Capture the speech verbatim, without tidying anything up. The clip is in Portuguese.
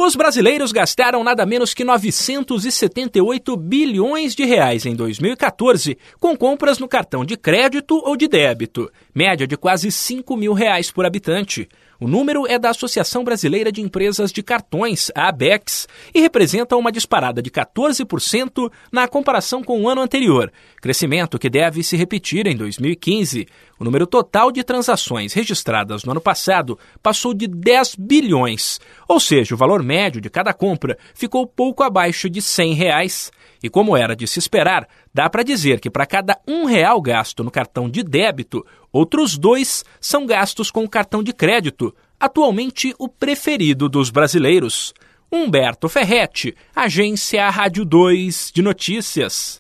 Os brasileiros gastaram nada menos que novecentos e setenta e oito bilhões de reais em dois mil e quatorze com compras no cartão de crédito ou de débito, média de quase cinco mil reais por habitante. O número é da Associação Brasileira de Empresas de Cartões, a ABECS, e representa uma disparada de quatorze por cento na comparação com o ano anterior, crescimento que deve se repetir em dois mil e quinze. O número total de transações registradas no ano passado passou de dez bilhões, ou seja, o valor médio de cada compra ficou pouco abaixo de cem reais. E como era de se esperar, dá para dizer que para cada um real gasto no cartão de débito, outros dois são gastos com o cartão de crédito, atualmente o preferido dos brasileiros. Humberto Ferretti, Agência Rádio dois de Notícias.